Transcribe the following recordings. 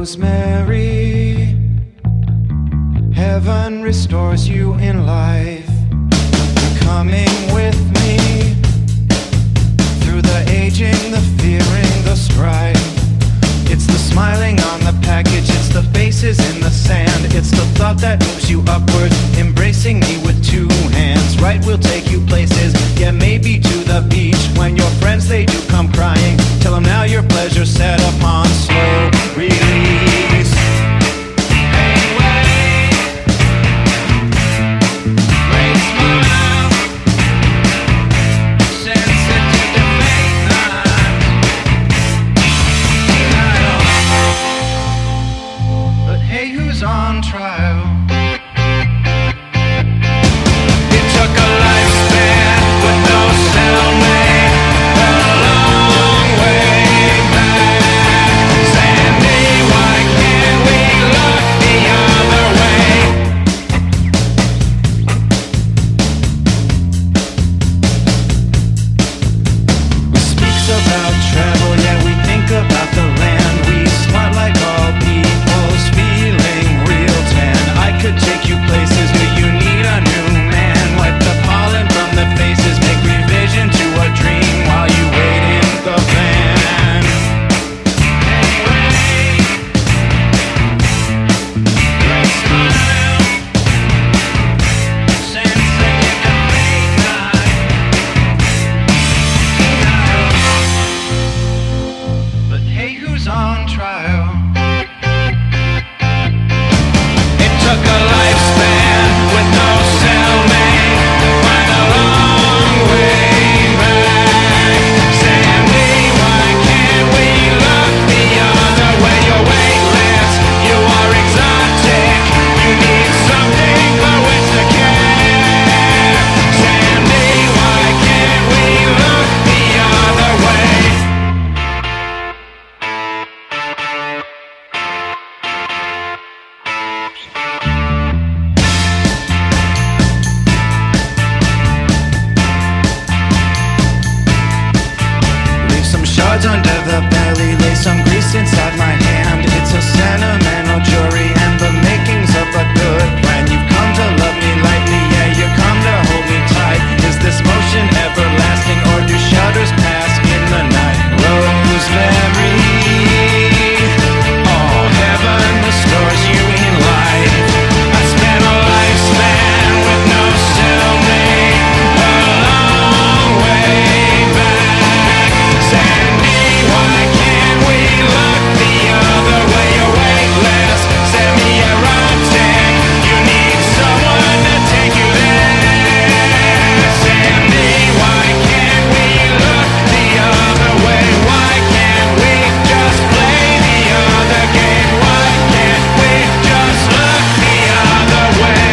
Rosemary, heaven restores you in life. You're coming with me through the aging, the fearing, the strife. It's the smiling on the package, it's the faces in the sand. It's the thought that moves you upward, embracing me with two hands. Right, we'll take you places, yeah, maybe to the beach. When your friends, they do come crying, tell them now your pleasure's set upon slow release. On trial. It took a lifespan with no cellmate, a long way back. Sandy, why can't we look the other way? We speaks about travel, yeah, we think about the land. We smart like all people's feeling. I could take you places, but you need a new man. Wipe the pollen from the faces, make revision to a dream while you wait in the van. Anyway, great smile, sense that you can make night. But hey, who's on trial? Took a lifespan with no cellmate, find a long way back. Sandy, why can't we look the other way? You're weightless, you are exotic, you need something for which to care. Sandy, why can't we look the other way? Under the belly, lay some grease inside my hand. It's a sentimental jury and the makings of a good plan. You've come to love me lightly, yeah, you come to hold me tight. Is this motion everlasting or do shadows pass in the night? Rosemary, oh, heaven restores you in life. I spent a lifespan with no cellmate, a long way back. Sandy, why can't we look the other way? You're weightless, semi-erotic, you need someone to take you there. Sandy, why can't we look the other way? Why can't we just play the other game? Why can't we just look the other way?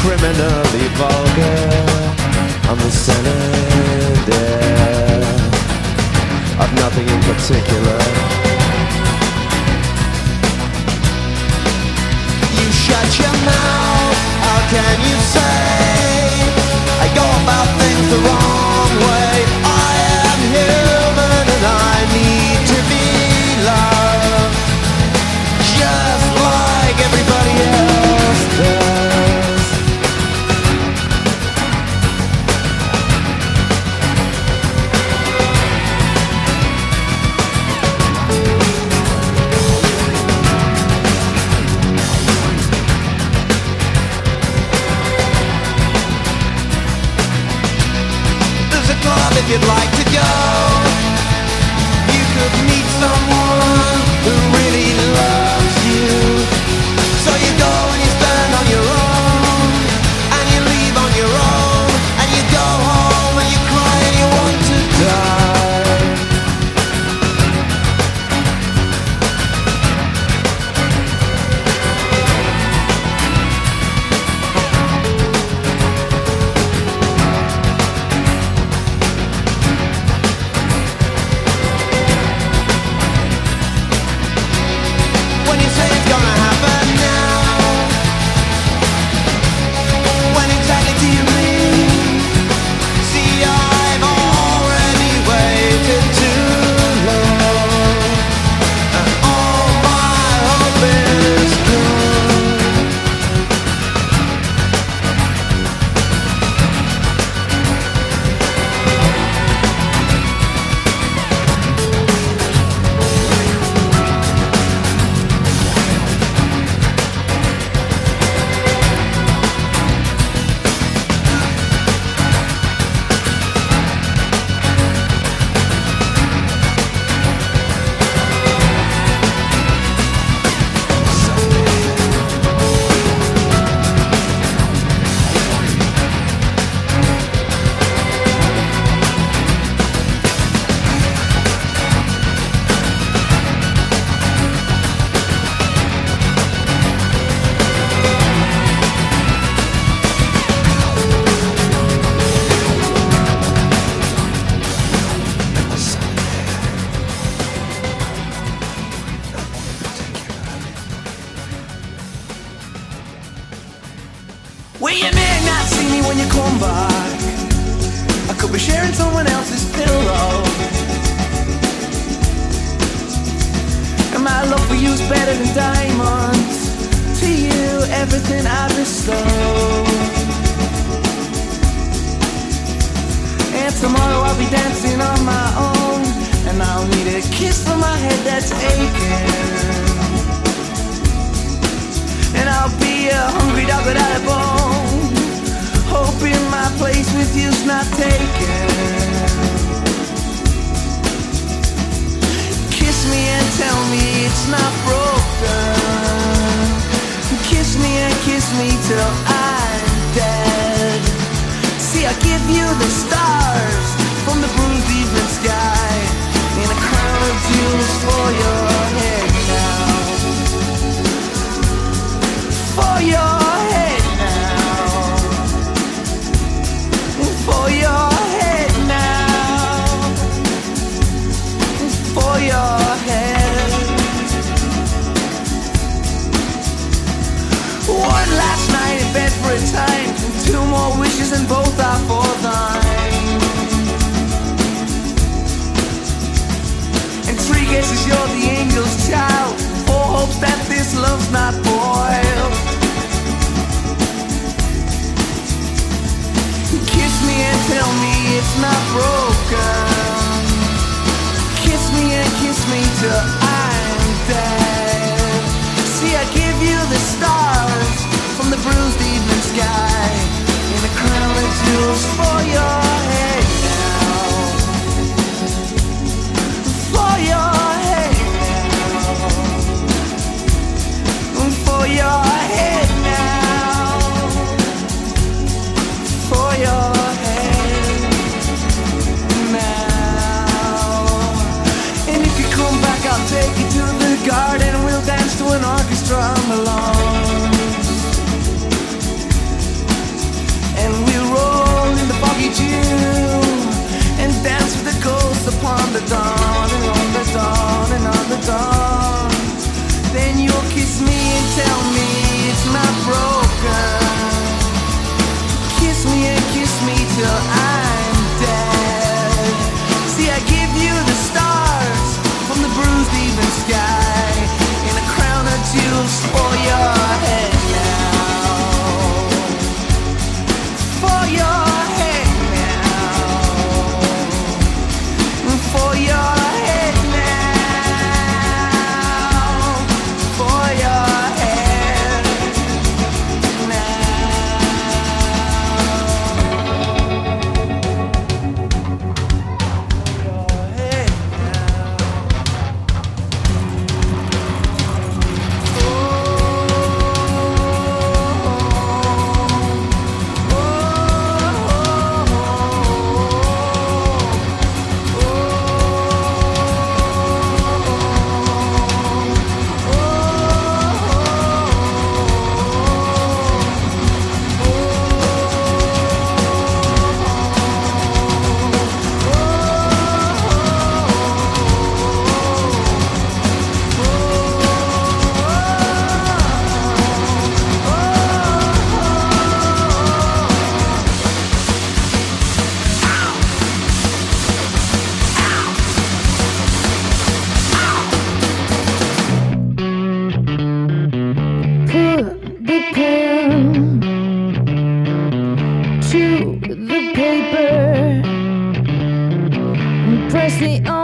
criminally vulgar. I'm the senator. of nothing in particular. You shut your mouth, how can you say I go about things the wrong way? I am human and I need to be loved, just like everybody else does. If you'd like to go, you could meet someone who really loves you. So you go and you stand on your own, and you leave on your own, and you go home and you cry and you want to die. Well, you may not see me when you come back. I could be sharing someone else's pillow, and my love for you's better than diamonds. To you, everything I bestow. And tomorrow I'll be dancing on my own, and I'll need a kiss from my head that's aching. And I'll be a hungry dog without a bone, hoping my place with you's not taken. Kiss me and tell me it's not broken. Kiss me and kiss me till I'm dead. See, I give you the stars from the bruised evening sky, and a crown of jewels for your head now. For your head now. For your head now. For your head. One last night in bed for a time, and two more wishes and both are for thine. And three guesses you're the angel's child, four hopes that this love's not boiled. Kiss me and tell me it's not broken. Kiss me and kiss me till I'm dead. See, I give you the stars from the bruised evening sky, and a crown of jewels for your head now. For your head now. pen to the paper and press the